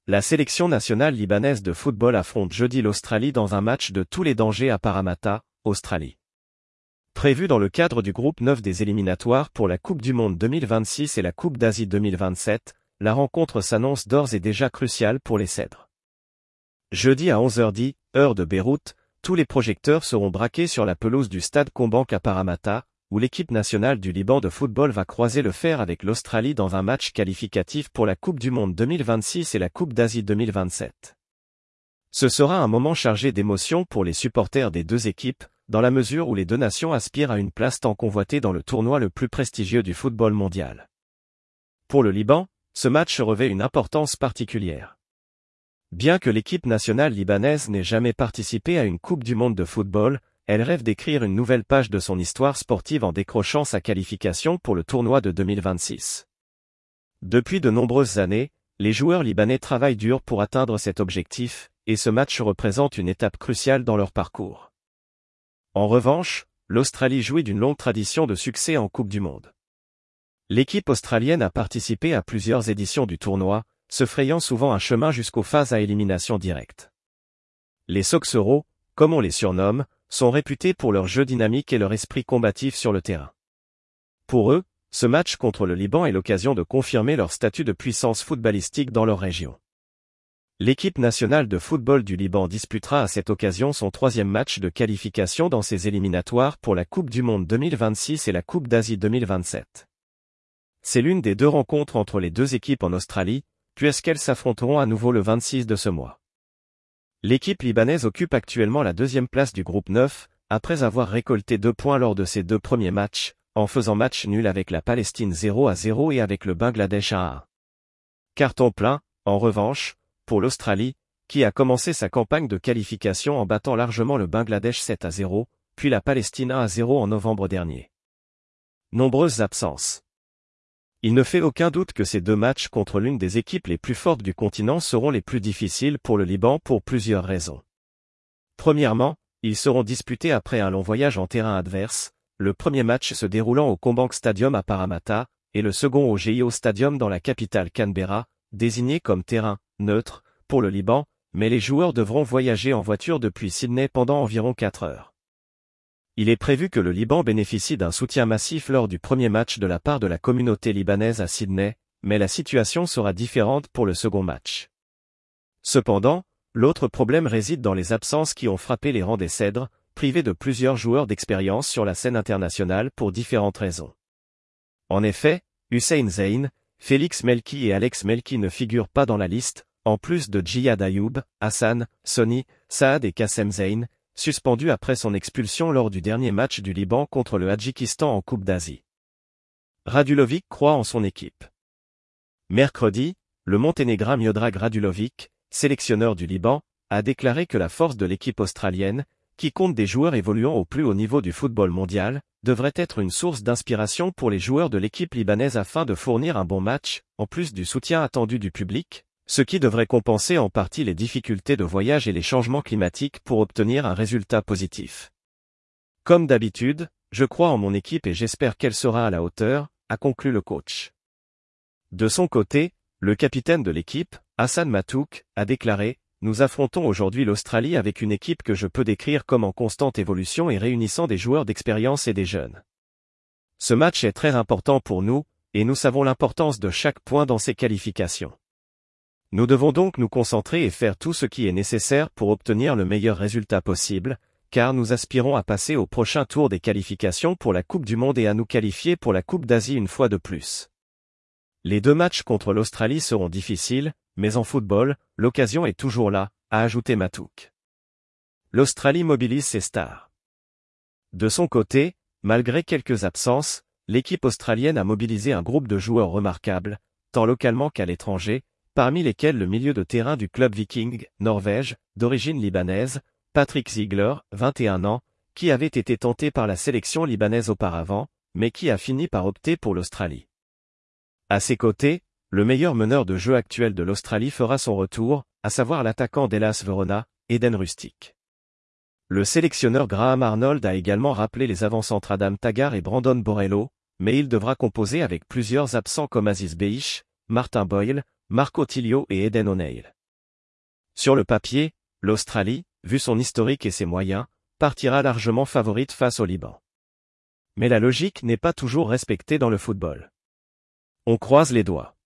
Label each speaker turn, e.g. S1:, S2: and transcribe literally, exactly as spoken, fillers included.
S1: La sélection nationale libanaise de football affronte jeudi l'Australie dans un match de tous les dangers à Parramatta, Australie. Prévu dans le cadre du groupe neuf des éliminatoires pour la Coupe du Monde deux mille vingt-six et la Coupe d'Asie deux mille vingt-sept, la rencontre s'annonce d'ores et déjà cruciale pour les Cèdres. Jeudi à onze heures dix, heure de Beyrouth, tous les projecteurs seront braqués sur la pelouse du stade Combank à Parramatta, où l'équipe nationale du Liban de football va croiser le fer avec l'Australie dans un match qualificatif pour la Coupe du Monde deux mille vingt-six et la Coupe d'Asie deux mille vingt-sept. Ce sera un moment chargé d'émotions pour les supporters des deux équipes, dans la mesure où les deux nations aspirent à une place tant convoitée dans le tournoi le plus prestigieux du football mondial. Pour le Liban, ce match revêt une importance particulière. Bien que l'équipe nationale libanaise n'ait jamais participé à une Coupe du Monde de football, elle rêve d'écrire une nouvelle page de son histoire sportive en décrochant sa qualification pour le tournoi de deux mille vingt-six. Depuis de nombreuses années, les joueurs libanais travaillent dur pour atteindre cet objectif, et ce match représente une étape cruciale dans leur parcours. En revanche, l'Australie jouit d'une longue tradition de succès en Coupe du Monde. L'équipe australienne a participé à plusieurs éditions du tournoi, se frayant souvent un chemin jusqu'aux phases à élimination directe. Les Soxeros, comme on les surnomme, sont réputés pour leur jeu dynamique et leur esprit combatif sur le terrain. Pour eux, ce match contre le Liban est l'occasion de confirmer leur statut de puissance footballistique dans leur région. L'équipe nationale de football du Liban disputera à cette occasion son troisième match de qualification dans ses éliminatoires pour la Coupe du Monde deux mille vingt-six et la Coupe d'Asie deux mille vingt-sept. C'est l'une des deux rencontres entre les deux équipes en Australie, puisqu'elles s'affronteront à nouveau le vingt-six de ce mois. L'équipe libanaise occupe actuellement la deuxième place du groupe neuf, après avoir récolté deux points lors de ses deux premiers matchs, en faisant match nul avec la Palestine zéro à zéro et avec le Bangladesh un à un. Carton plein, en revanche, pour l'Australie, qui a commencé sa campagne de qualification en battant largement le Bangladesh sept à zéro, puis la Palestine un à zéro en novembre dernier. Nombreuses absences. Il ne fait aucun doute que ces deux matchs contre l'une des équipes les plus fortes du continent seront les plus difficiles pour le Liban pour plusieurs raisons. Premièrement, ils seront disputés après un long voyage en terrain adverse, le premier match se déroulant au Combank Stadium à Parramatta, et le second au G I O Stadium dans la capitale Canberra, désigné comme terrain neutre pour le Liban, mais les joueurs devront voyager en voiture depuis Sydney pendant environ quatre heures. Il est prévu que le Liban bénéficie d'un soutien massif lors du premier match de la part de la communauté libanaise à Sydney, mais la situation sera différente pour le second match. Cependant, l'autre problème réside dans les absences qui ont frappé les rangs des Cèdres, privés de plusieurs joueurs d'expérience sur la scène internationale pour différentes raisons. En effet, Hussein Zain, Félix Melki et Alex Melki ne figurent pas dans la liste, en plus de Djihad Ayoub, Hassan, Sony, Saad et Kassem Zain, suspendu après son expulsion lors du dernier match du Liban contre le Tadjikistan en Coupe d'Asie. Radulovic croit en son équipe. Mercredi, le Monténégrin Miodrag Radulovic, sélectionneur du Liban, a déclaré que la force de l'équipe australienne, qui compte des joueurs évoluant au plus haut niveau du football mondial, devrait être une source d'inspiration pour les joueurs de l'équipe libanaise afin de fournir un bon match, en plus du soutien attendu du public, ce qui devrait compenser en partie les difficultés de voyage et les changements climatiques pour obtenir un résultat positif. Comme d'habitude, je crois en mon équipe et j'espère qu'elle sera à la hauteur, a conclu le coach. De son côté, le capitaine de l'équipe, Hassan Matouk, a déclaré « Nous affrontons aujourd'hui l'Australie avec une équipe que je peux décrire comme en constante évolution et réunissant des joueurs d'expérience et des jeunes. Ce match est très important pour nous, et nous savons l'importance de chaque point dans ces qualifications. Nous devons donc nous concentrer et faire tout ce qui est nécessaire pour obtenir le meilleur résultat possible, car nous aspirons à passer au prochain tour des qualifications pour la Coupe du Monde et à nous qualifier pour la Coupe d'Asie une fois de plus. Les deux matchs contre l'Australie seront difficiles, mais en football, l'occasion est toujours là, a ajouté Matouk. L'Australie mobilise ses stars. De son côté, malgré quelques absences, l'équipe australienne a mobilisé un groupe de joueurs remarquables, tant localement qu'à l'étranger, parmi lesquels le milieu de terrain du club Viking, Norvège, d'origine libanaise, Patrick Ziegler, vingt et un ans, qui avait été tenté par la sélection libanaise auparavant, mais qui a fini par opter pour l'Australie. À ses côtés, le meilleur meneur de jeu actuel de l'Australie fera son retour, à savoir l'attaquant d'Hellas Verona, Eden Rustic. Le sélectionneur Graham Arnold a également rappelé les avant-centres Adam Taggart et Brandon Borrello, mais il devra composer avec plusieurs absents comme Aziz Beich, Martin Boyle, Marco Tilio et Eden O'Neill. Sur le papier, l'Australie, vu son historique et ses moyens, partira largement favorite face au Liban. Mais la logique n'est pas toujours respectée dans le football. On croise les doigts.